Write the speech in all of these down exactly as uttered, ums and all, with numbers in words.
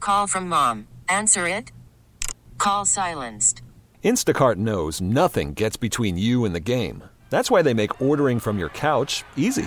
Call from mom. Answer it. Call silenced. Instacart knows nothing gets between you and the game. That's why they make ordering from your couch easy.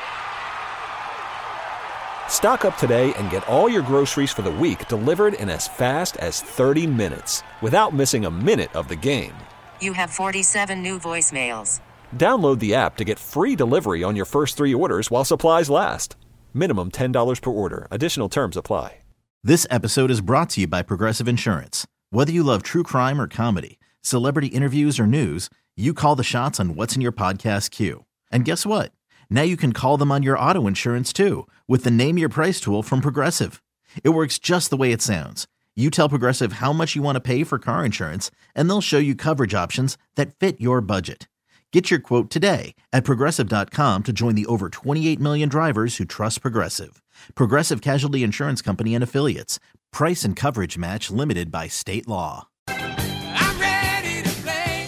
Stock up today and get all your groceries for the week delivered in as fast as thirty minutes without missing a minute of the game. You have forty-seven new voicemails. Download the app to get free delivery on your first three orders while supplies last. Minimum ten dollars per order. Additional terms apply. This episode is brought to you by Progressive Insurance. Whether you love true crime or comedy, celebrity interviews or news, you call the shots on what's in your podcast queue. And guess what? Now you can call them on your auto insurance too with the Name Your Price tool from Progressive. It works just the way it sounds. You tell Progressive how much you want to pay for car insurance, and they'll show you coverage options that fit your budget. Get your quote today at Progressive dot com to join the over twenty-eight million drivers who trust Progressive. Progressive Casualty Insurance Company and Affiliates. Price and coverage match limited by state law. I'm ready to play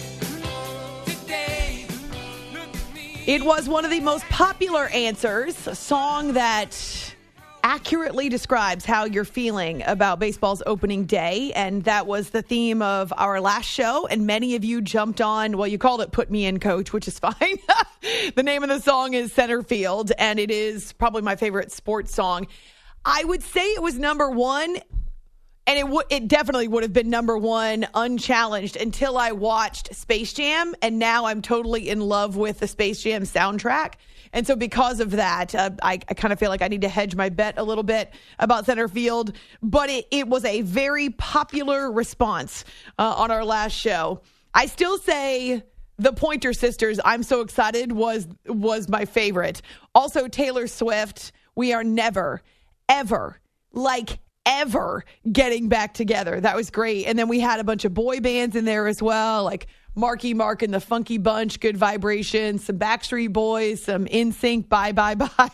today. Look at me. It was one of the most popular answers, a song that accurately describes how you're feeling about baseball's opening day, and that was the theme of our last show, and many of you jumped on, well, you called it Put Me In, Coach, which is fine. The name of the song is Center Field, and it is probably my favorite sports song. I would say it was number one, and it w- it definitely would have been number one unchallenged until I watched Space Jam, and now I'm totally in love with the Space Jam soundtrack. And so because of that, uh, I, I kind of feel like I need to hedge my bet a little bit about Center Field. But it, it was a very popular response uh, on our last show. I still say the Pointer Sisters, I'm So Excited, was was my favorite. Also, Taylor Swift, we are never, ever, like ever getting back together. That was great. And then we had a bunch of boy bands in there as well, like Marky Mark and the Funky Bunch, Good Vibrations, some Backstreet Boys, some N Sync, Bye Bye Bye.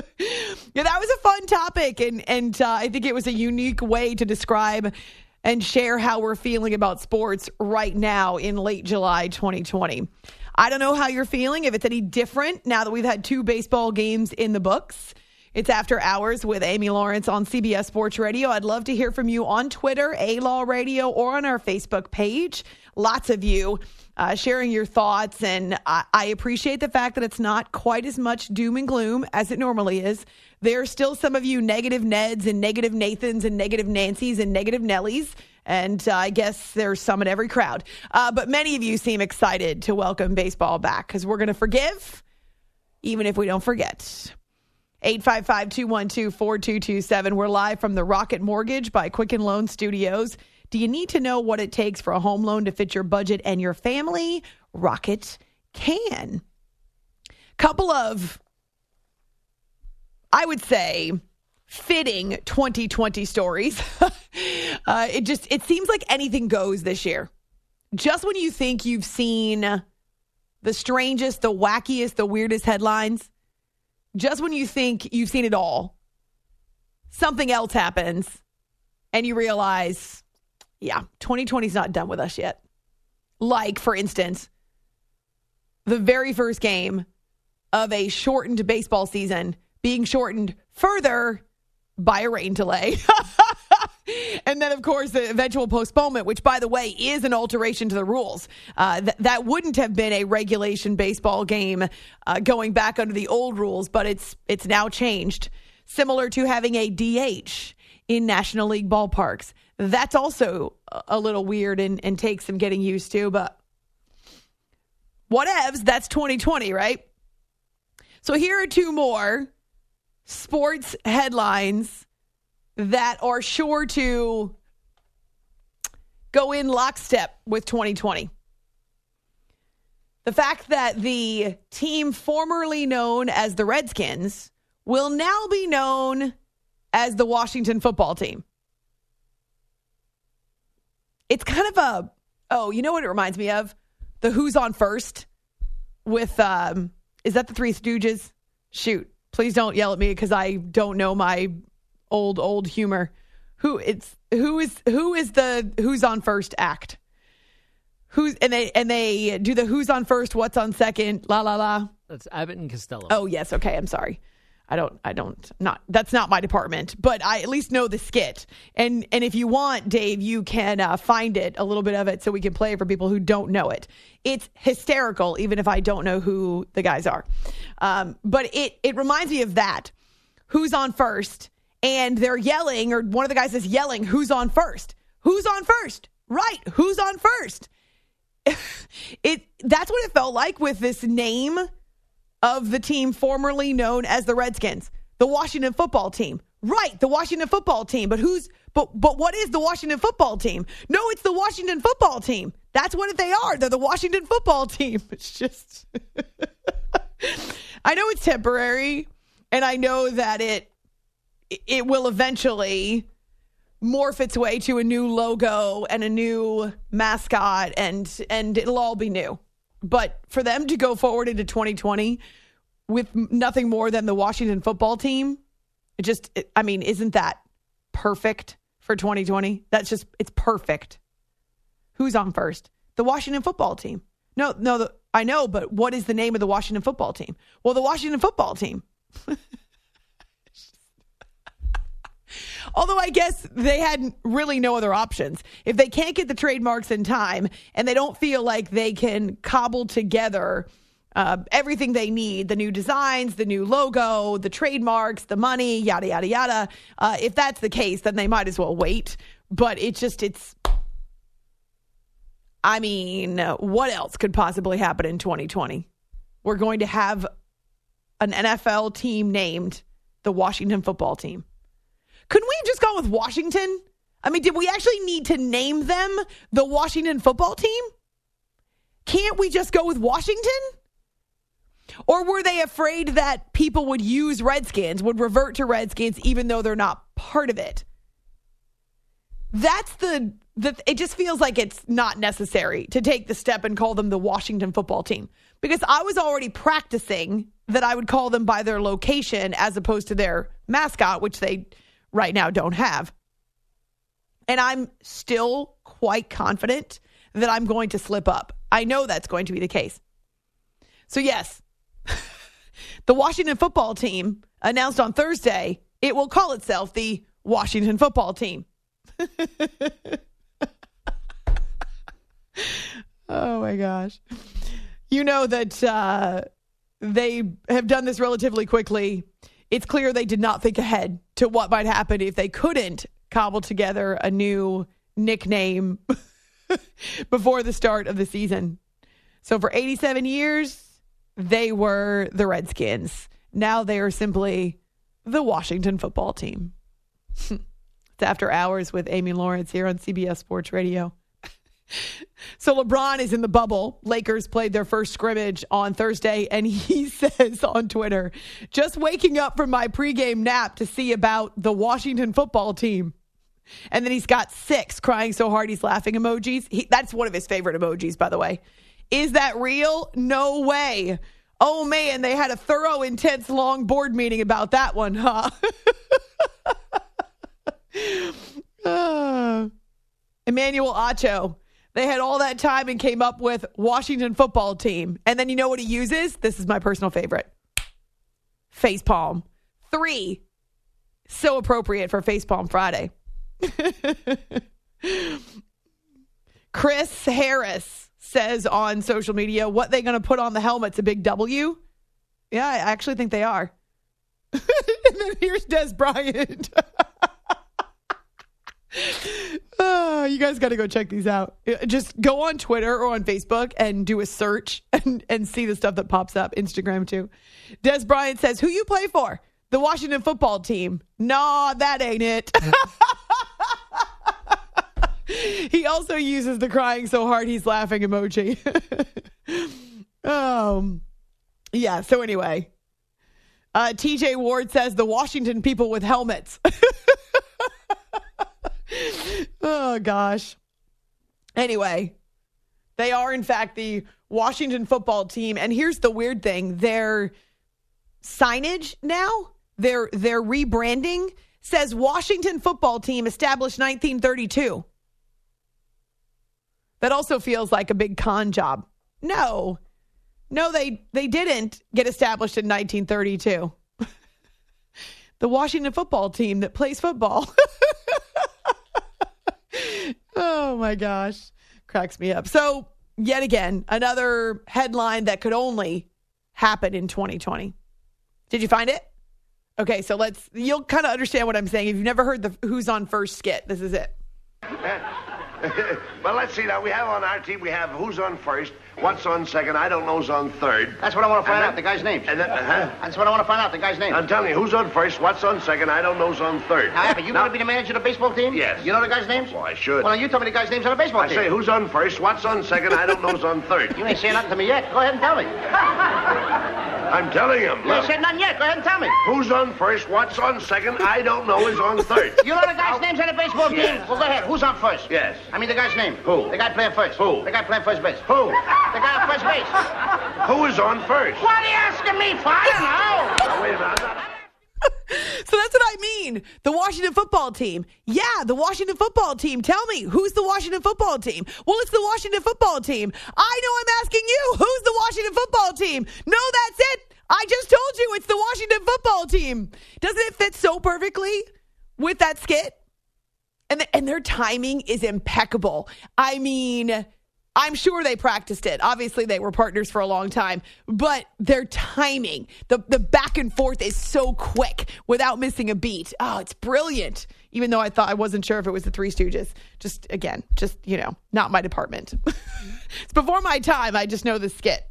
Yeah, that was a fun topic, and and uh, I think it was a unique way to describe and share how we're feeling about sports right now in late July twenty twenty. I don't know how you're feeling, if it's any different now that we've had two baseball games in the books. It's After Hours with Amy Lawrence on C B S Sports Radio. I'd love to hear from you on Twitter, A-Law Radio, or on our Facebook page. Lots of you uh, sharing your thoughts, and I, I appreciate the fact that it's not quite as much doom and gloom as it normally is. There are still some of you negative Neds and negative Nathans and negative Nancys and negative Nellies, and uh, I guess there's some in every crowd. Uh, but many of you seem excited to welcome baseball back because we're going to forgive even if we don't forget. eight five five, two one two, four two two seven. We're live from the Rocket Mortgage by Quicken Loan Studios. Do you need to know what it takes for a home loan to fit your budget and your family? Rocket can. Couple of, I would say, fitting twenty twenty stories. uh, it just, it seems like anything goes this year. Just when you think you've seen the strangest, the wackiest, the weirdest headlines, just when you think you've seen it all, something else happens and you realize, yeah, twenty twenty is not done with us yet. Like, for instance, the very first game of a shortened baseball season being shortened further by a rain delay. And then, of course, the eventual postponement, which, by the way, is an alteration to the rules. Uh, th- that wouldn't have been a regulation baseball game uh, going back under the old rules, but it's it's now changed. Similar to having a D H in National League ballparks. That's also a little weird and, and takes some getting used to, but whatevs, that's twenty twenty, right? So here are two more sports headlines that are sure to go in lockstep with twenty twenty. The fact that the team formerly known as the Redskins will now be known as the Washington football team. It's kind of a, oh, you know what it reminds me of? The Who's on First with, um, is that the Three Stooges? Shoot, please don't yell at me because I don't know my old, old humor. Who it's who is who is the Who's on First act? Who's and they and they do the Who's on First, What's on Second, la la la. That's Abbott and Costello. Oh yes, okay, I'm sorry. I don't, I don't, not, that's not my department, but I at least know the skit. And and if you want, Dave, you can uh, find it, a little bit of it, so we can play it for people who don't know it. It's hysterical, even if I don't know who the guys are. Um, but it it reminds me of that. Who's on first? And they're yelling, or one of the guys is yelling, who's on first? Who's on first? Right, who's on first? it That's what it felt like with this name of the team formerly known as the Redskins, the Washington football team. Right, the Washington football team. But who's but but what is the Washington football team? No, it's the Washington football team. That's what they are. They're the Washington football team. It's just I know it's temporary, and I know that it it will eventually morph its way to a new logo and a new mascot, and and it'll all be new. But for them to go forward into twenty twenty with nothing more than the Washington football team, it just, it, I mean, isn't that perfect for twenty twenty? That's just, it's perfect. Who's on first? The Washington football team. No, no, the, I know, but what is the name of the Washington football team? Well, the Washington football team. Although I guess they had really no other options. If they can't get the trademarks in time and they don't feel like they can cobble together uh, everything they need, the new designs, the new logo, the trademarks, the money, yada, yada, yada. Uh, if that's the case, then they might as well wait. But it's just, it's, I mean, what else could possibly happen in twenty twenty? We're going to have an N F L team named the Washington football team. Couldn't we have just gone with Washington? I mean, did we actually need to name them the Washington football team? Can't we just go with Washington? Or were they afraid that people would use Redskins, would revert to Redskins, even though they're not part of it? That's the, the, it just feels like it's not necessary to take the step and call them the Washington football team. Because I was already practicing that I would call them by their location as opposed to their mascot, which they right now don't have. And I'm still quite confident that I'm going to slip up. I know that's going to be the case. So yes, the Washington football team announced on Thursday, it will call itself the Washington football team. Oh my gosh. You know that uh, they have done this relatively quickly. It's clear they did not think ahead to what might happen if they couldn't cobble together a new nickname before the start of the season. So for eighty-seven years, they were the Redskins. Now they are simply the Washington football team. It's After Hours with Amy Lawrence here on C B S Sports Radio. So LeBron is in the bubble. Lakers played their first scrimmage on Thursday, and he says on Twitter, just waking up from my pregame nap to see about the Washington football team. And then he's got six crying so hard he's laughing emojis. He, that's one of his favorite emojis, by the way. Is that real? No way. Oh, man, they had a thorough, intense, long board meeting about that one, huh? uh, Emmanuel Acho. They had all that time and came up with Washington football team. And then you know what he uses? This is my personal favorite. Facepalm. Three. So appropriate for Facepalm Friday. Chris Harris says on social media, what they going to put on the helmets, a big W? Yeah, I actually think they are. And then here's Des Bryant. Oh, you guys got to go check these out. Just go on Twitter or on Facebook and do a search and, and see the stuff that pops up. Instagram too. Des Bryant says, who you play for? The Washington football team. Nah, that ain't it. He also uses the crying so hard he's laughing emoji. um, yeah, so anyway. Uh, T J Ward says the Washington people with helmets. Oh, gosh. Anyway, they are, in fact, the Washington football team. And here's the weird thing. Their signage now, their, their rebranding says Washington football team established nineteen thirty-two. That also feels like a big con job. No. No, they, they didn't get established in nineteen thirty-two. the Washington football team that plays football. Oh, my gosh. Cracks me up. So, yet again, another headline that could only happen in twenty twenty. Did you find it? Okay, so let's, you'll kind of understand what I'm saying. If you've never heard the Who's on First skit, this is it. Well, let's see now. We have on our team, we have who's on first, what's on second, I don't know's on third. That's what I want to find And out, the guy's names. And then, uh-huh. That's what I want to find out, the guy's name. I'm telling you, who's on first, what's on second, I don't know's on third. Now, Abby, you now, want to be the manager of the baseball team? Yes. You know the guy's names? Well, I should. Well, now you tell me the guy's names on the baseball I team. say, who's on first, what's on second, I don't know's on third. You ain't saying nothing to me yet. Go ahead and tell me. I'm telling him. You ain't said nothing yet. Go ahead and tell me. Who's on first, what's on second, I don't know is on third. You know the guy's names on the baseball team? Yes. Well, go ahead. Who's on first? Yes. I mean the guy's name. Who? The guy playing first. Who? The guy playing first base. Who? The guy on first base. Who is on first? What are you asking me for? I don't know. Oh, wait a minute. I'm not... So that's what I mean. The Washington football team. Yeah, the Washington football team. Tell me, who's the Washington football team? Well, it's the Washington football team. I know I'm asking you, who's the Washington football team? No, that's it. I just told you it's the Washington football team. Doesn't it fit so perfectly with that skit? And, the, and their timing is impeccable. I mean, I'm sure they practiced it. Obviously, they were partners for a long time. But their timing, the, the back and forth is so quick without missing a beat. Oh, it's brilliant. Even though I thought I wasn't sure if it was the Three Stooges. Just, again, just, you know, not my department. It's before my time. I just know the skit.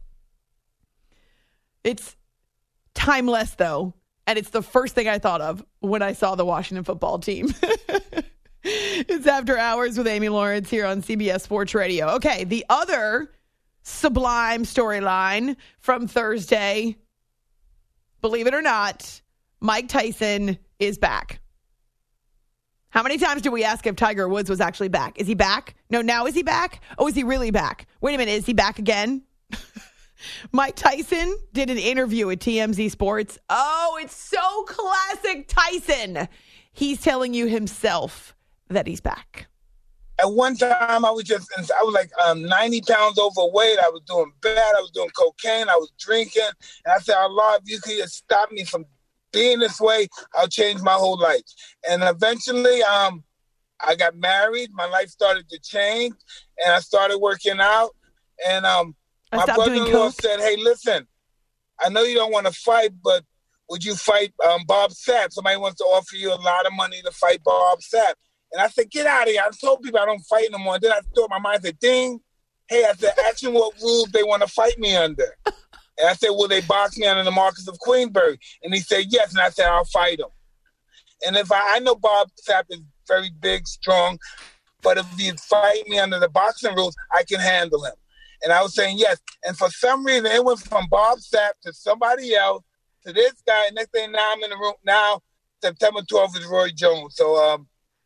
It's timeless, though. And it's the first thing I thought of when I saw the Washington football team. It's After Hours with Amy Lawrence here on C B S Sports Radio. Okay, the other sublime storyline from Thursday, believe it or not, Mike Tyson is back. How many times did we ask if Tiger Woods was actually back? Is he back? No, now is he back? Oh, is he really back? Wait a minute, is he back again? Mike Tyson did an interview at T M Z Sports. Oh, it's so classic Tyson. He's telling you himself that he's back. At one time, I was just, I was like um, ninety pounds overweight. I was doing bad. I was doing cocaine. I was drinking. And I said, Allah, if you could just stop me from being this way, I'll change my whole life. And eventually, um, I got married. My life started to change. And I started working out. And um, my brother-in-law said, hey, listen, I know you don't want to fight, but would you fight um, Bob Sapp? Somebody wants to offer you a lot of money to fight Bob Sapp. And I said, get out of here. I told people I don't fight no more. Then I thought my mind said, ding. Hey, I said, ask them what rules they want to fight me under. And I said, will they box me under the Marquess of Queensberry? And he said, yes. And I said, I'll fight him. And if I, I know Bob Sapp is very big, strong, but if he fight me under the boxing rules, I can handle him. And I was saying, yes. And for some reason, it went from Bob Sapp to somebody else to this guy. Next thing, now I'm in the room. Now, September twelfth is Roy Jones. So, um,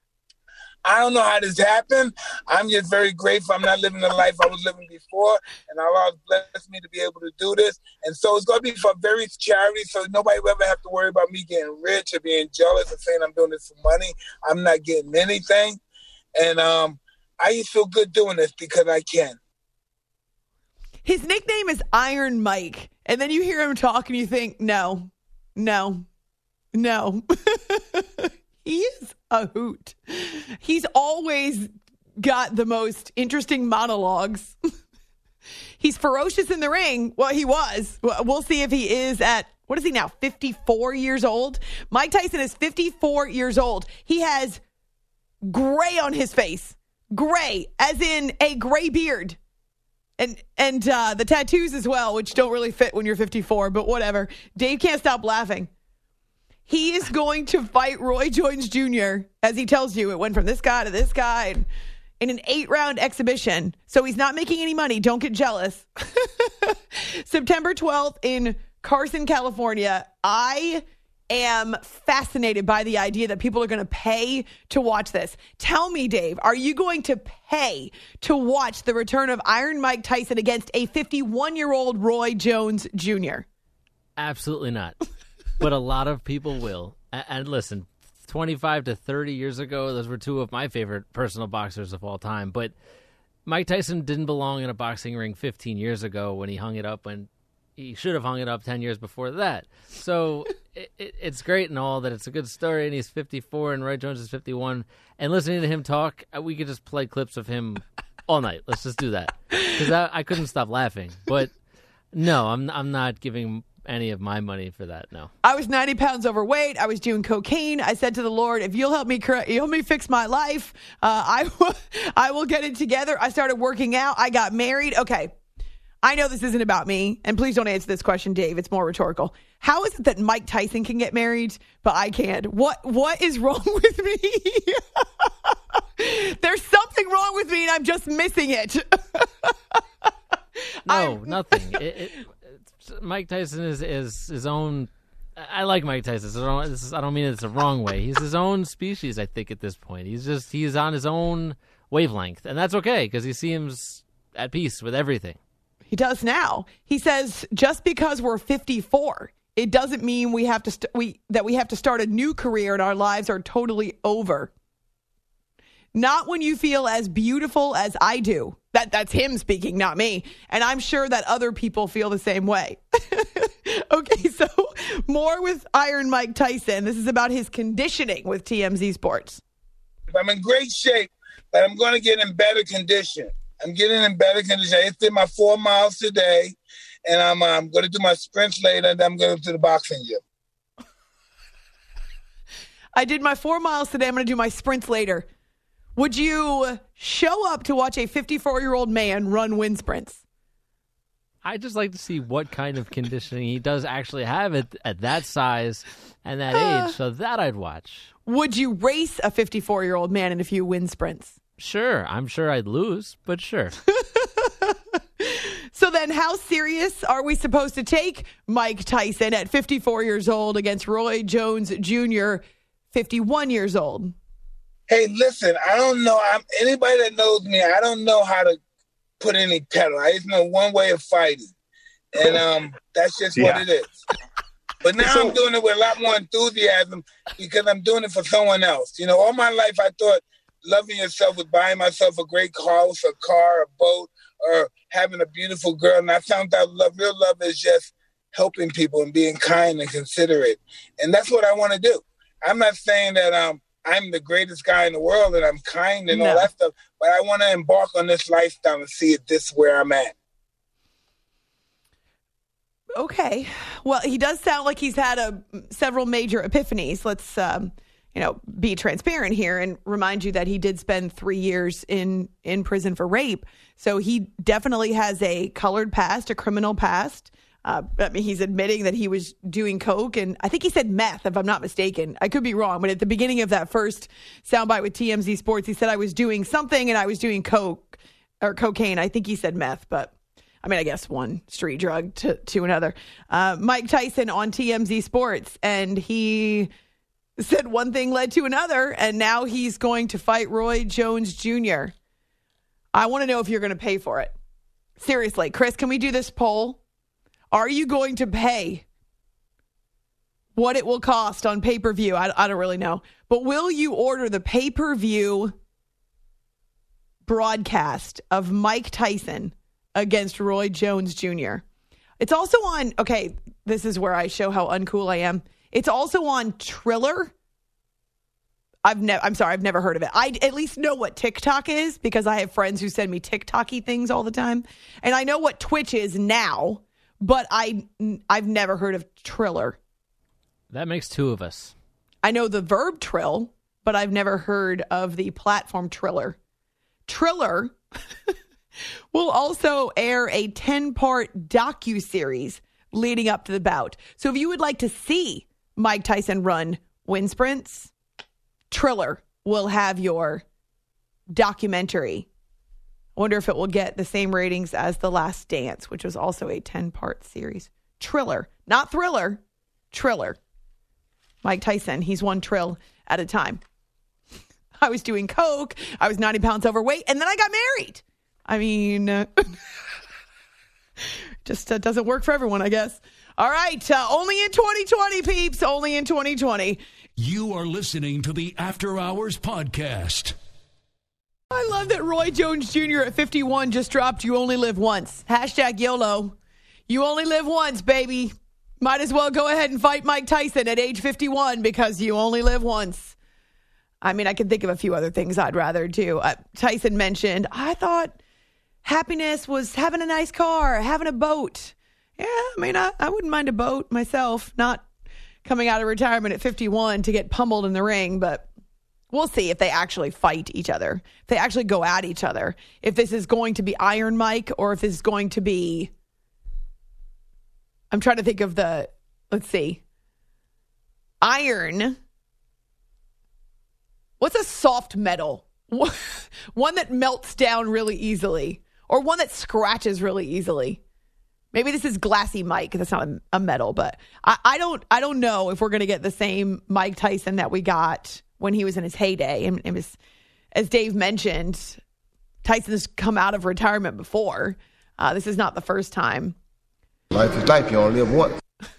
I don't know how this happened. I'm just very grateful. I'm not living the life I was living before, and Allah has blessed me to be able to do this. And so it's going to be for various charities, so nobody will ever have to worry about me getting rich or being jealous and saying I'm doing this for money. I'm not getting anything. And um, I just feel good doing this because I can. His nickname is Iron Mike. And then you hear him talk and you think, no, no, no. He is a hoot. He's always got the most interesting monologues. He's ferocious in the ring. Well, he was. We'll see if he is at, what is he now, fifty-four years old? Mike Tyson is fifty-four years old. He has gray on his face. Gray, as in a gray beard. And and uh, the tattoos as well, which don't really fit when you're fifty-four, but whatever. Dave can't stop laughing. He is going to fight Roy Jones Junior As he tells you, it went from this guy to this guy in an eight-round exhibition. So he's not making any money. Don't get jealous. September twelfth in Carson, California. I am fascinated by the idea that people are going to pay to watch this. Tell me, Dave, are you going to pay to watch the return of Iron Mike Tyson against a fifty-one-year-old Roy Jones Junior? Absolutely not. But a lot of people will. And listen, twenty-five to thirty years ago, those were two of my favorite personal boxers of all time. But Mike Tyson didn't belong in a boxing ring fifteen years ago when he hung it up, when he should have hung it up ten years before that. So it, it, it's great and all that it's a good story, and he's fifty-four, and Roy Jones is fifty-one. And listening to him talk, we could just play clips of him all night. Let's just do that because I, I couldn't stop laughing. But no, I'm I'm not giving any of my money for that. No. I was ninety pounds overweight. I was doing cocaine. I said to the Lord, if you'll help me correct, you'll help me fix my life, uh, I, will, I will get it together. I started working out. I got married. Okay. I know this isn't about me, and please don't answer this question, Dave. It's more rhetorical. How is it that Mike Tyson can get married, but I can't? What What is wrong with me? There's something wrong with me, and I'm just missing it. No, I'm... nothing. It, it, Mike Tyson is, is his own. I like Mike Tyson. So this is, I don't mean it's the wrong way. He's his own species, I think, at this point. He's just he's on his own wavelength, and that's okay because he seems at peace with everything. He does now. He says just because we're fifty-four, it doesn't mean we have to st- we that we have to start a new career and our lives are totally over. Not when you feel as beautiful as I do. That that's him speaking, not me. And I'm sure that other people feel the same way. Okay, so more with Iron Mike Tyson. This is about his conditioning with T M Z Sports. I'm in great shape, but I'm going to get in better condition. I'm getting in better condition. I just did my four miles today, and I'm um, going to do my sprints later, and then I'm going to do the boxing gym. I did my four miles today. I'm going to do my sprints later. Would you show up to watch a fifty-four-year-old man run wind sprints? I'd just like to see what kind of conditioning he does actually have at, at that size and that uh, age, so that I'd watch. Would you race a fifty-four-year-old man in a few wind sprints? Sure. I'm sure I'd lose, but sure. So then how serious are we supposed to take Mike Tyson at fifty-four years old against Roy Jones Junior, fifty-one years old? Hey, listen, I don't know. I'm, anybody that knows me, I don't know how to put any pedal. I just know one way of fighting. And um, that's just yeah. what it is. But now I'm doing it with a lot more enthusiasm because I'm doing it for someone else. You know, all my life I thought loving yourself was buying myself a great house, a car, a boat, or having a beautiful girl. And I found out love, real love is just helping people and being kind and considerate. And that's what I want to do. I'm not saying that um, I'm the greatest guy in the world and I'm kind and no. all that stuff, but I want to embark on this lifestyle and see it this where I'm at. Okay. Well, he does sound like he's had a, several major epiphanies. Let's, um, you know, be transparent here and remind you that he did spend three years in, in prison for rape. So he definitely has a colored past, a criminal past. Uh, I mean, he's admitting that he was doing coke, and I think he said meth, if I'm not mistaken. I could be wrong, but at the beginning of that first soundbite with T M Z Sports, he said I was doing something and I was doing coke or cocaine. I think he said meth, but I mean, I guess one street drug to, to another. Uh, Mike Tyson on T M Z Sports, and he said one thing led to another, and now he's going to fight Roy Jones Junior I want to know if you're going to pay for it. Seriously, Chris, can we do this poll? Are you going to pay what it will cost on pay-per-view? I, I don't really know. But will you order the pay-per-view broadcast of Mike Tyson against Roy Jones Junior? It's also on, okay, this is where I show how uncool I am. It's also on Triller. I've never, I'm sorry, I've never heard of it. I at least know what TikTok is because I have friends who send me TikTok-y things all the time. And I know what Twitch is now. But I, I've never heard of Triller. That makes two of us. I know the verb trill, but I've never heard of the platform Triller. Triller will also air a ten-part docuseries leading up to the bout. So if you would like to see Mike Tyson run wind sprints, Triller will have your documentary. I wonder if it will get the same ratings as The Last Dance, which was also a ten-part series. Triller, not Thriller, Triller. Mike Tyson, he's one trill at a time. I was doing coke, I was ninety pounds overweight, and then I got married. I mean, uh, just uh, doesn't work for everyone, I guess. All right, uh, only in twenty twenty, peeps, only in twenty twenty. You are listening to the After Hours Podcast. I love that Roy Jones Junior at fifty-one just dropped You Only Live Once. Hashtag YOLO. You only live once, baby. Might as well go ahead and fight Mike Tyson at age fifty-one because you only live once. I mean, I can think of a few other things I'd rather do. Uh, Tyson mentioned, I thought happiness was having a nice car, having a boat. Yeah, I mean, I, I wouldn't mind a boat myself, not coming out of retirement at fifty-one to get pummeled in the ring, but we'll see if they actually fight each other, if they actually go at each other, if this is going to be Iron Mike or if this is going to be, I'm trying to think of the, let's see, Iron. What's a soft metal? One that melts down really easily or one that scratches really easily. Maybe this is Glassy Mike. That's not a, a metal, but I, I don't I don't know if we're going to get the same Mike Tyson that we got when he was in his heyday. And it was, as Dave mentioned, Tyson's come out of retirement before. Uh, this is not the first time. Life is life. You only live once.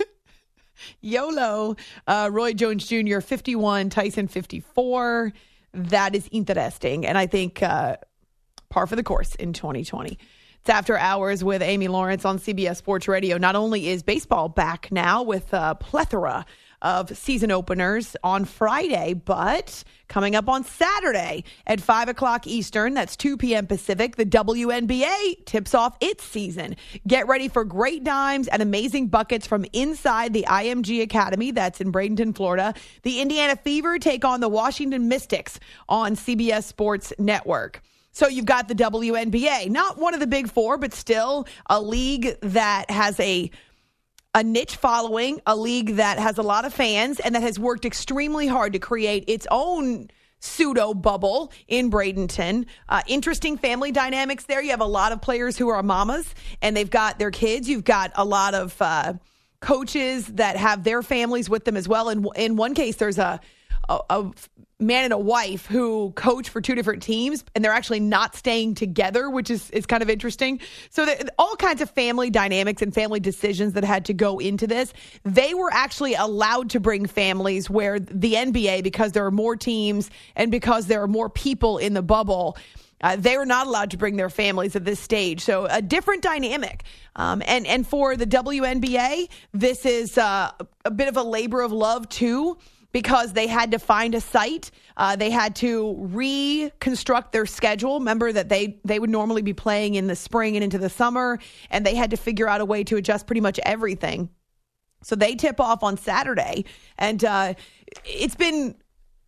YOLO. Uh, Roy Jones Junior, fifty-one, Tyson, fifty-four. That is interesting. And I think uh, par for the course in twenty twenty. It's After Hours with Amy Lawrence on C B S Sports Radio. Not only is baseball back now with a plethora of season openers on Friday, but coming up on Saturday at five o'clock Eastern, that's two p.m. Pacific, the W N B A tips off its season. Get ready for great dimes and amazing buckets from inside the I M G Academy. That's in Bradenton, Florida. The Indiana Fever take on the Washington Mystics on C B S Sports Network. So you've got the W N B A, not one of the big four, but still a league that has a a niche following, a league that has a lot of fans and that has worked extremely hard to create its own pseudo bubble in Bradenton. Uh, interesting family dynamics there. You have a lot of players who are mamas and they've got their kids. You've got a lot of uh, coaches that have their families with them as well. And in one case, there's a, a, a man and a wife who coach for two different teams and they're actually not staying together, which is, is kind of interesting. So there, all kinds of family dynamics and family decisions that had to go into this. They were actually allowed to bring families where the N B A, because there are more teams and because there are more people in the bubble, Uh, they were not allowed to bring their families at this stage. So a different dynamic. Um, and, and for the W N B A, this is uh, a bit of a labor of love too, because they had to find a site. Uh, they had to reconstruct their schedule. Remember that they, they would normally be playing in the spring and into the summer, and they had to figure out a way to adjust pretty much everything. So they tip off on Saturday, and uh, it's been,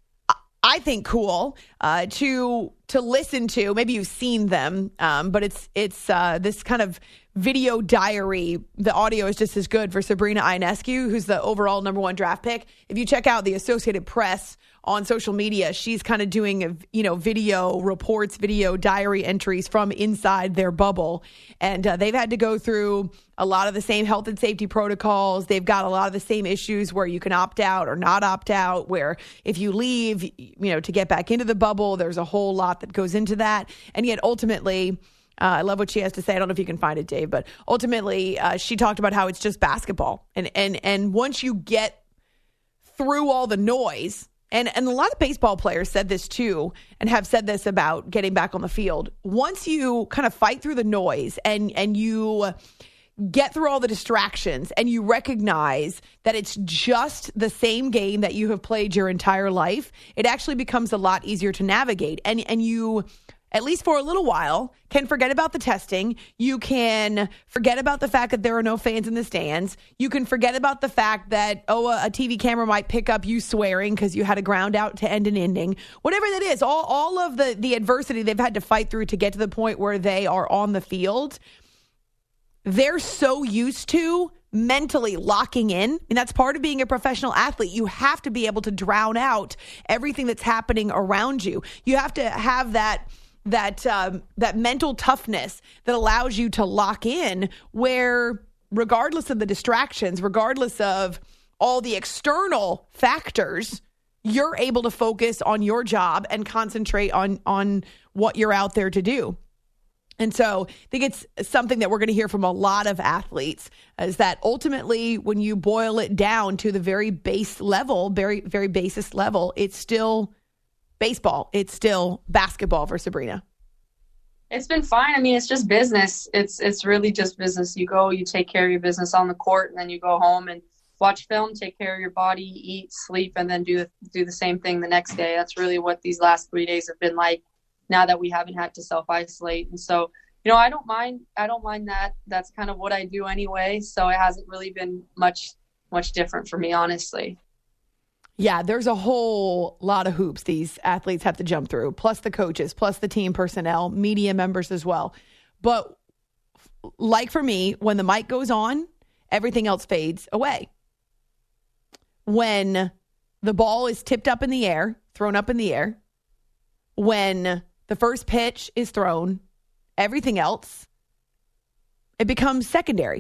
I think, cool uh, to to listen to. Maybe you've seen them, um, but it's it's uh, this kind of video diary. The audio is just as good for Sabrina Ionescu, who's the overall number one draft pick. If you check out the Associated Press on social media, she's kind of doing, you know, video reports, video diary entries from inside their bubble. And uh, they've had to go through a lot of the same health and safety protocols. They've got a lot of the same issues where you can opt out or not opt out, where if you leave, you know, to get back into the bubble, there's a whole lot that goes into that. And yet ultimately, Uh, I love what she has to say. I don't know if you can find it, Dave, but ultimately uh, she talked about how it's just basketball. And and and once you get through all the noise, and, and a lot of baseball players said this too, and have said this about getting back on the field. Once you kind of fight through the noise and and you get through all the distractions and you recognize that it's just the same game that you have played your entire life, it actually becomes a lot easier to navigate. And and you, at least for a little while, can forget about the testing. You can forget about the fact that there are no fans in the stands. You can forget about the fact that, oh, a T V camera might pick up you swearing because you had a ground out to end an inning. Whatever that is, all, all of the, the adversity they've had to fight through to get to the point where they are on the field, they're so used to mentally locking in. And that's part of being a professional athlete. You have to be able to drown out everything that's happening around you. You have to have that that um, that mental toughness that allows you to lock in, where regardless of the distractions, regardless of all the external factors, you're able to focus on your job and concentrate on on what you're out there to do. And so I think it's something that we're going to hear from a lot of athletes, is that ultimately when you boil it down to the very base level, very, very basest level, it's still baseball. It's still basketball for Sabrina. It's been fine. I mean, it's just business. It's it's really just business. You go, you take care of your business on the court, and then you go home and watch film, take care of your body, eat, sleep, and then do do the same thing the next day. That's really what these last three days have been like. Now that we haven't had to self-isolate, and so you know, I don't mind. I don't mind that. That's kind of what I do anyway. So it hasn't really been much much different for me, honestly. Yeah, there's a whole lot of hoops these athletes have to jump through, plus the coaches, plus the team personnel, media members as well. But like for me, when the mic goes on, everything else fades away. When the ball is tipped up in the air, thrown up in the air, when the first pitch is thrown, everything else, it becomes secondary.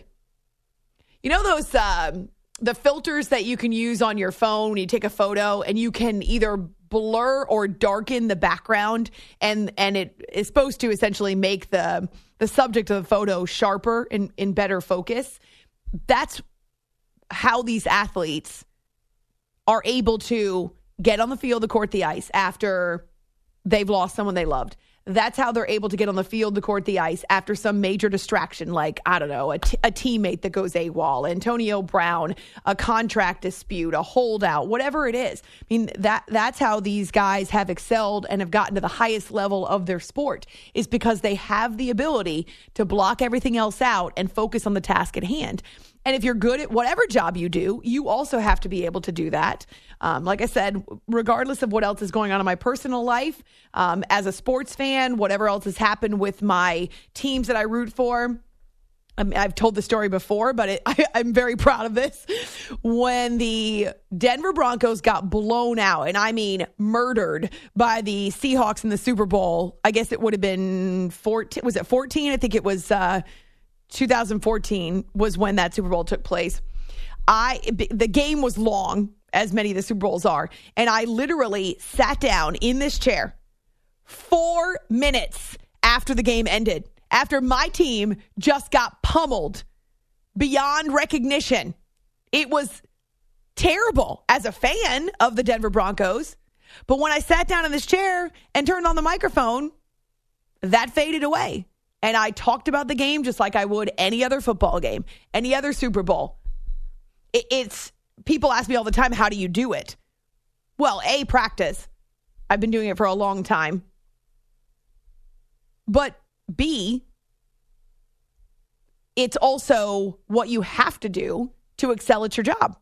You know those... Um, the filters that you can use on your phone when you take a photo, and you can either blur or darken the background, and and it is supposed to essentially make the the subject of the photo sharper and in better focus. That's how these athletes are able to get on the field, the court, the ice after they've lost someone they loved. That's how they're able to get on the field, the court, the ice after some major distraction, like, I don't know, a, t- a teammate that goes AWOL, Antonio Brown, a contract dispute, a holdout, whatever it is. I mean, that that's how these guys have excelled and have gotten to the highest level of their sport, is because they have the ability to block everything else out and focus on the task at hand. And if you're good at whatever job you do, you also have to be able to do that. Um, like I said, regardless of what else is going on in my personal life, um, as a sports fan, whatever else has happened with my teams that I root for. I mean, I've told the story before, but it, I, I'm very proud of this. When the Denver Broncos got blown out, and I mean murdered by the Seahawks in the Super Bowl, I guess it would have been fourteen. Was it fourteen? I think it was uh, two thousand fourteen was when that Super Bowl took place. I the game was long, as many of the Super Bowls are, and I literally sat down in this chair four minutes after the game ended, after my team just got pummeled beyond recognition. It was terrible as a fan of the Denver Broncos, but when I sat down in this chair and turned on the microphone, that faded away. And I talked about the game just like I would any other football game, any other Super Bowl. It, it's people ask me all the time, how do you do it? Well, A, practice. I've been doing it for a long time. But B, it's also what you have to do to excel at your job.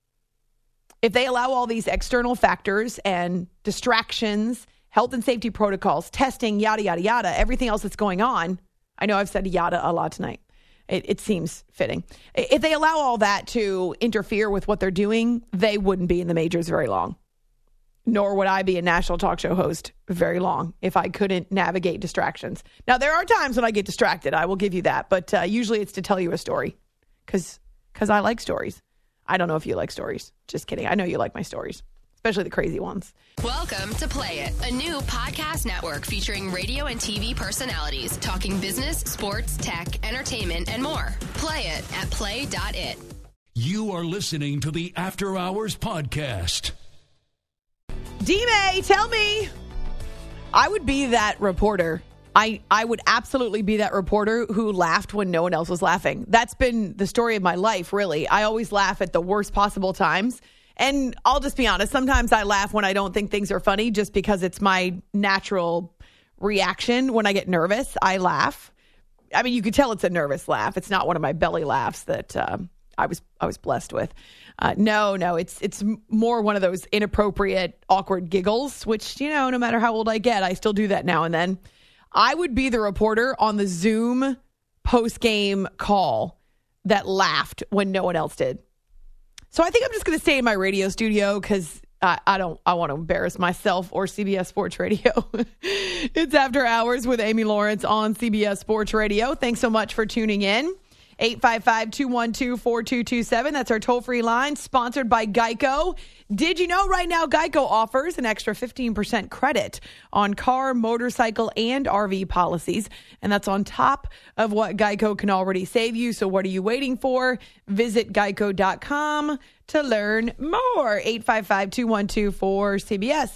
If they allow all these external factors and distractions, health and safety protocols, testing, yada, yada, yada, everything else that's going on. I know I've said yada a lot tonight. It, it seems fitting. If they allow all that to interfere with what they're doing, they wouldn't be in the majors very long. Nor would I be a national talk show host very long if I couldn't navigate distractions. Now, there are times when I get distracted. I will give you that. But uh, usually it's to tell you a story because because I like stories. I don't know if you like stories. Just kidding. I know you like my stories, especially the crazy ones. Welcome to Play It, a new podcast network featuring radio and T V personalities talking business, sports, tech, entertainment, and more. Play it at play dot it. You are listening to the After Hours Podcast. D-May, tell me. I would be that reporter. I, I would absolutely be that reporter who laughed when no one else was laughing. That's been the story of my life, really. I always laugh at the worst possible times. And I'll just be honest, sometimes I laugh when I don't think things are funny just because it's my natural reaction. When I get nervous, I laugh. I mean, you could tell it's a nervous laugh. It's not one of my belly laughs that uh, I was I was blessed with. Uh, no, no, it's it's more one of those inappropriate, awkward giggles, which, you know, no matter how old I get, I still do that now and then. I would be the reporter on the Zoom post-game call that laughed when no one else did. So I think I'm just going to stay in my radio studio because uh, I don't I want to embarrass myself or C B S Sports Radio. It's After Hours with Amy Lawrence on C B S Sports Radio. Thanks so much for tuning in. eight five five, two one two, four two two seven. That's our toll-free line, sponsored by Geico. Did you know right now Geico offers an extra fifteen percent credit on car, motorcycle, and R V policies? And that's on top of what Geico can already save you. So what are you waiting for? Visit geico dot com to learn more. eight five five, two one two, four C B S.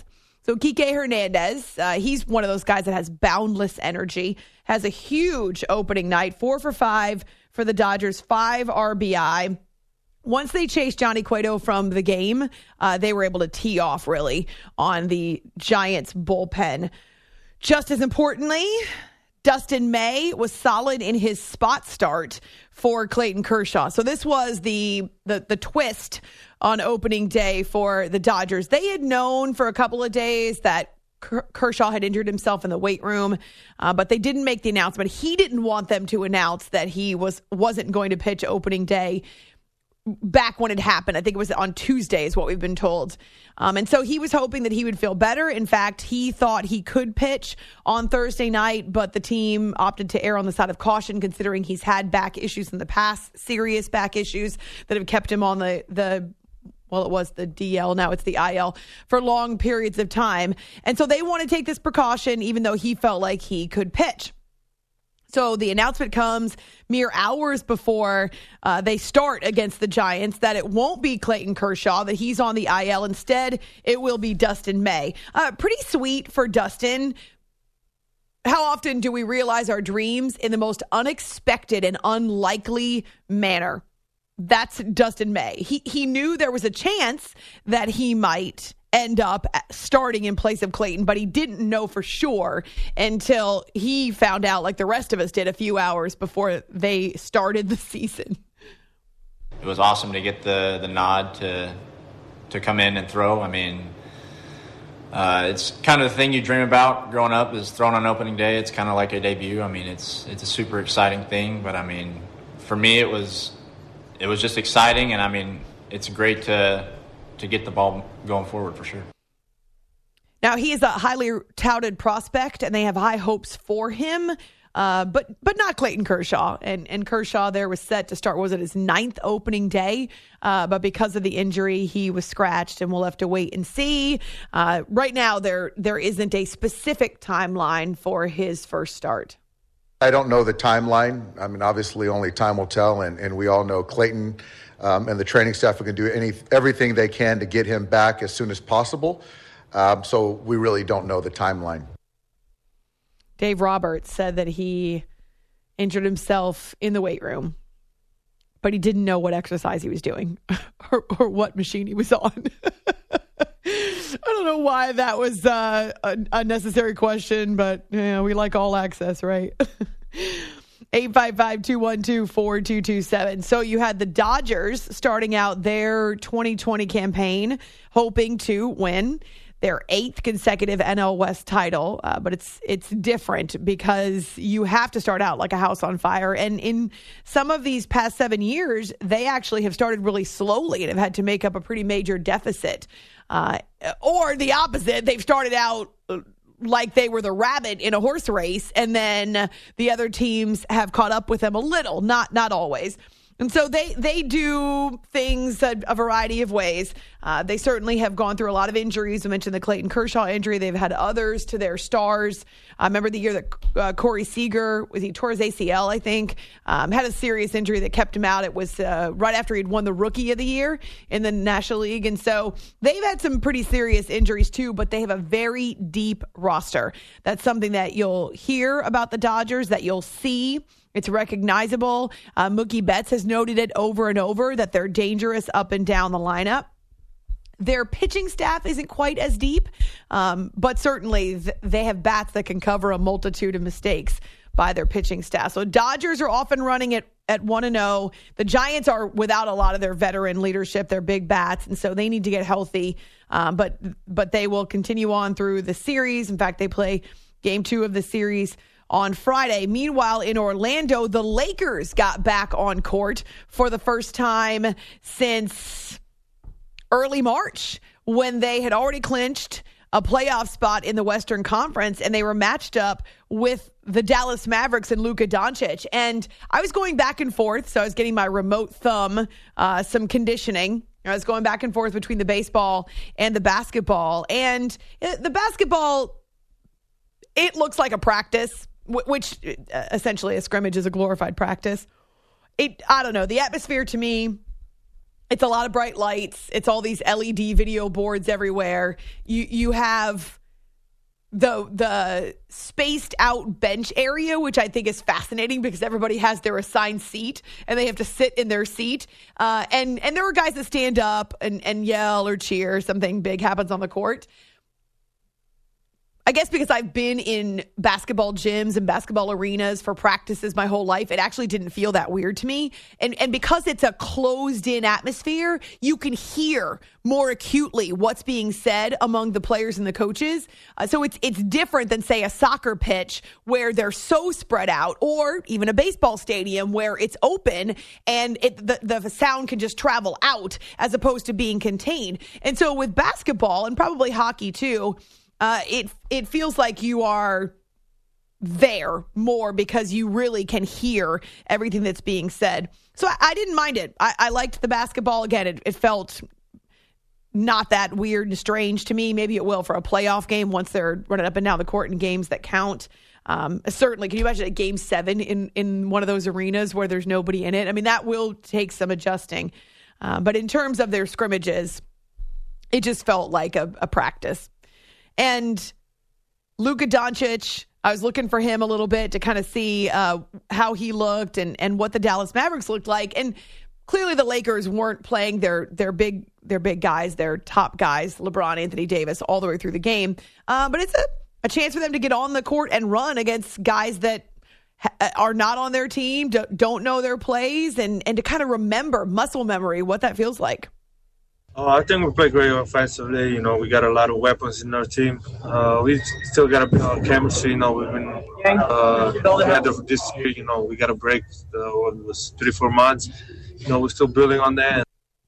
So Kike Hernandez, uh, he's one of those guys that has boundless energy, has a huge opening night, four for five for the Dodgers, five R B I. Once they chased Johnny Cueto from the game, uh, they were able to tee off, really, on the Giants bullpen. Just as importantly, Dustin May was solid in his spot start for Clayton Kershaw. So this was the, the the twist on opening day for the Dodgers. They had known for a couple of days that Kershaw had injured himself in the weight room, uh, but they didn't make the announcement. He didn't want them to announce that he was, wasn't going to pitch opening day back when it happened. I think it was on Tuesday is what we've been told. Um, and so he was hoping that he would feel better. In fact, he thought he could pitch on Thursday night, but the team opted to err on the side of caution considering he's had back issues in the past, serious back issues that have kept him on the, the well, it was the D L, now it's the I L, for long periods of time. And so they want to take this precaution even though he felt like he could pitch. So the announcement comes mere hours before uh, they start against the Giants that it won't be Clayton Kershaw, that he's on the I L. Instead, it will be Dustin May. Uh, pretty sweet for Dustin. How often do we realize our dreams in the most unexpected and unlikely manner? That's Dustin May. He he knew there was a chance that he might end up starting in place of Clayton, but he didn't know for sure until he found out, like the rest of us did, a few hours before they started the season. It was awesome to get the, the nod to to come in and throw. I mean, uh, it's kind of the thing you dream about growing up is throwing on opening day. It's kind of like a debut. I mean, it's it's a super exciting thing, but I mean, for me, it was it was just exciting, and I mean, it's great to to get the ball going forward for sure. Now, he is a highly touted prospect, and they have high hopes for him, uh, but but not Clayton Kershaw. And and Kershaw there was set to start, was it his ninth opening day? Uh, but because of the injury, he was scratched, and we'll have to wait and see. Uh, right now, there there isn't a specific timeline for his first start. I don't know the timeline. I mean, obviously, only time will tell, and, and we all know Clayton Um, and the training staff are going to do any everything they can to get him back as soon as possible. Um, so we really don't know the timeline. Dave Roberts said that he injured himself in the weight room, but he didn't know what exercise he was doing or, or what machine he was on. I don't know why that was uh, a, a necessary question, but yeah, we like all access, right? eight five five, two one two, four two two seven. So you had the Dodgers starting out their twenty twenty campaign, hoping to win their eighth consecutive N L West title. Uh, but it's it's different because you have to start out like a house on fire. And in some of these past seven years, they actually have started really slowly and have had to make up a pretty major deficit. Uh, or the opposite, they've started out like they were the rabbit in a horse race, and then the other teams have caught up with them a little, not not always. And so they they do things a, a variety of ways. Uh, they certainly have gone through a lot of injuries. I mentioned the Clayton Kershaw injury. They've had others to their stars. I uh, remember the year that uh, Corey Seager, was he tore his A C L, I think, um, had a serious injury that kept him out. It was uh, right after he'd won the Rookie of the Year in the National League. And so they've had some pretty serious injuries too, but they have a very deep roster. That's something that you'll hear about the Dodgers, that you'll see. It's recognizable. Uh, Mookie Betts has noted it over and over that they're dangerous up and down the lineup. Their pitching staff isn't quite as deep, um, but certainly th- they have bats that can cover a multitude of mistakes by their pitching staff. So Dodgers are often running at at one and oh. The Giants are without a lot of their veteran leadership, their big bats, and so they need to get healthy. Um, but but they will continue on through the series. In fact, they play game two of the series on Friday. Meanwhile, in Orlando, the Lakers got back on court for the first time since early March, when they had already clinched a playoff spot in the Western Conference, and they were matched up with the Dallas Mavericks and Luka Doncic. And I was going back and forth, so I was getting my remote thumb, uh, some conditioning. I was going back and forth between the baseball and the basketball. And the basketball, it looks like a practice, which essentially a scrimmage is a glorified practice. It, I don't know. The atmosphere to me It's a lot of bright lights. It's all these L E D video boards everywhere. You you have the the spaced out bench area, which I think is fascinating because everybody has their assigned seat and they have to sit in their seat. Uh, and and there are guys that stand up and, and yell or cheer. Something big happens on the court. I guess because I've been in basketball gyms and basketball arenas for practices my whole life, it actually didn't feel that weird to me. And and because it's a closed-in atmosphere, you can hear more acutely what's being said among the players and the coaches. Uh, so it's it's different than, say, a soccer pitch where they're so spread out, or even a baseball stadium where it's open and it, the, the sound can just travel out as opposed to being contained. And so with basketball, and probably hockey too, Uh, it it feels like you are there more because you really can hear everything that's being said. So I, I didn't mind it. I, I liked the basketball. Again, it, it felt not that weird and strange to me. Maybe it will for a playoff game once they're running up and down the court in games that count. Um, certainly, can you imagine a game seven in, in one of those arenas where there's nobody in it? I mean, that will take some adjusting. Uh, but in terms of their scrimmages, it just felt like a, a practice. And Luka Doncic, I was looking for him a little bit to kind of see uh, how he looked and, and what the Dallas Mavericks looked like. And clearly the Lakers weren't playing their their big their big guys, their top guys, LeBron, Anthony Davis, all the way through the game. Uh, but it's a, a chance for them to get on the court and run against guys that ha- are not on their team, do, don't know their plays, and, and to kind of remember, muscle memory, what that feels like. Oh, I think we play great offensively. You know, we got a lot of weapons in our team. Uh, we still got to build our chemistry. You know, we've been uh, together for this year. You know, we got to break the, what it was three, four months. You know, we're still building on that.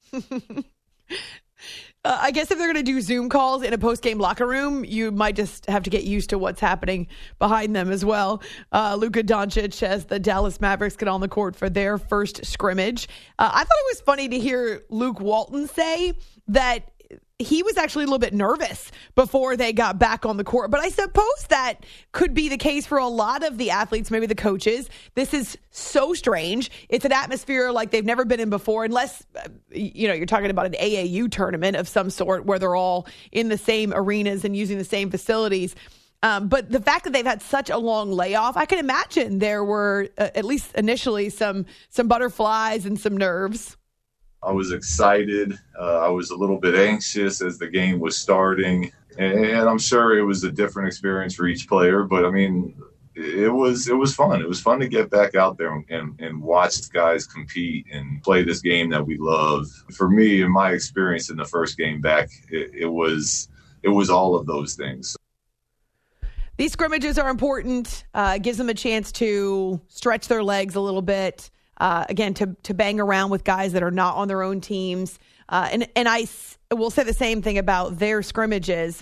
Uh, I guess if they're going to do Zoom calls in a post-game locker room, you might just have to get used to what's happening behind them as well. Uh, Luka Doncic as the Dallas Mavericks get on the court for their first scrimmage. Uh, I thought it was funny to hear Luke Walton say that he was actually a little bit nervous before they got back on the court. But I suppose that could be the case for a lot of the athletes, maybe the coaches. This is so strange. It's an atmosphere like they've never been in before, unless, you know, you're talking about an A A U tournament of some sort where they're all in the same arenas and using the same facilities. Um, but the fact that they've had such a long layoff, I can imagine there were, uh, at least initially, some some butterflies and some nerves. I was excited. Uh, I was a little bit anxious as the game was starting. And, and I'm sure it was a different experience for each player. But, I mean, it was it was fun. It was fun to get back out there and, and watch guys compete and play this game that we love. For me, in my experience in the first game back, it, it was it was all of those things. These scrimmages are important. Uh, it gives them a chance to stretch their legs a little bit. Uh, again, to to bang around with guys that are not on their own teams. Uh, and, and I s- will say the same thing about their scrimmages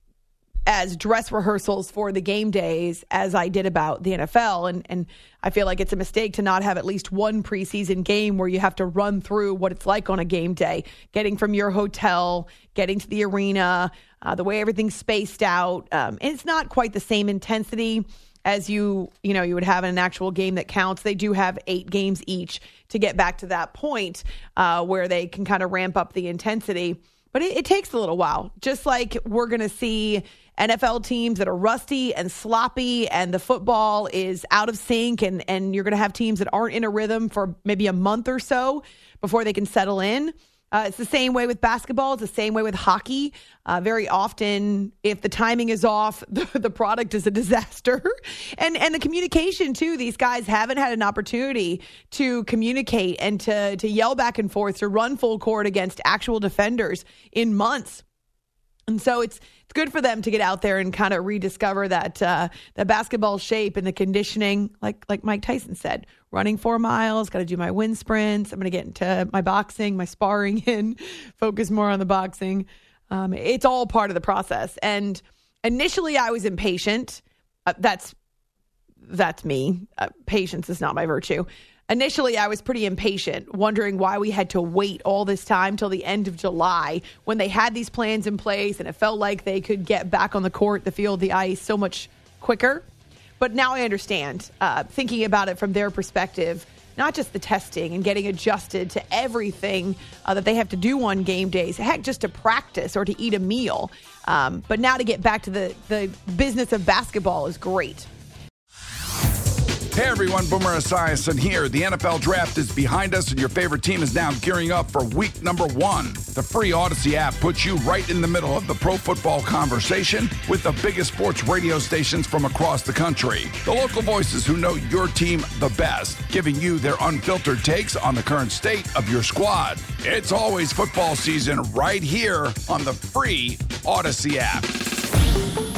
as dress rehearsals for the game days as I did about the N F L. And, and I feel like it's a mistake to not have at least one preseason game where you have to run through what it's like on a game day, getting from your hotel, getting to the arena, uh, the way everything's spaced out. Um, and it's not quite the same intensity as you, you know, you would have in an actual game that counts. They do have eight games each to get back to that point uh, where they can kind of ramp up the intensity. But it, it takes a little while. Just like we're going to see N F L teams that are rusty and sloppy and the football is out of sync, and, and you're going to have teams that aren't in a rhythm for maybe a month or so before they can settle in. Uh, it's the same way with basketball. It's the same way with hockey. Uh, very often, if the timing is off, the, the product is a disaster. And and the communication, too. These guys haven't had an opportunity to communicate and to, to yell back and forth, to run full court against actual defenders in months. And so it's it's good for them to get out there and kind of rediscover that uh, that basketball shape and the conditioning, like like Mike Tyson said, running four miles, got to do my wind sprints. I'm going to get into my boxing, my sparring in, focus more on the boxing. Um, it's all part of the process. And initially I was impatient. Uh, that's that's me. Uh, patience is not my virtue. Initially, I was pretty impatient, wondering why we had to wait all this time till the end of July when they had these plans in place and it felt like they could get back on the court, the field, the ice so much quicker. But now I understand, uh, thinking about it from their perspective, not just the testing and getting adjusted to everything uh, that they have to do on game days, heck, just to practice or to eat a meal. Um, but now to get back to the, the business of basketball is great. Hey everyone, Boomer Esiason here. The N F L Draft is behind us and your favorite team is now gearing up for week number one. The free Odyssey app puts you right in the middle of the pro football conversation with the biggest sports radio stations from across the country. The local voices who know your team the best, giving you their unfiltered takes on the current state of your squad. It's always football season right here on the free Odyssey app.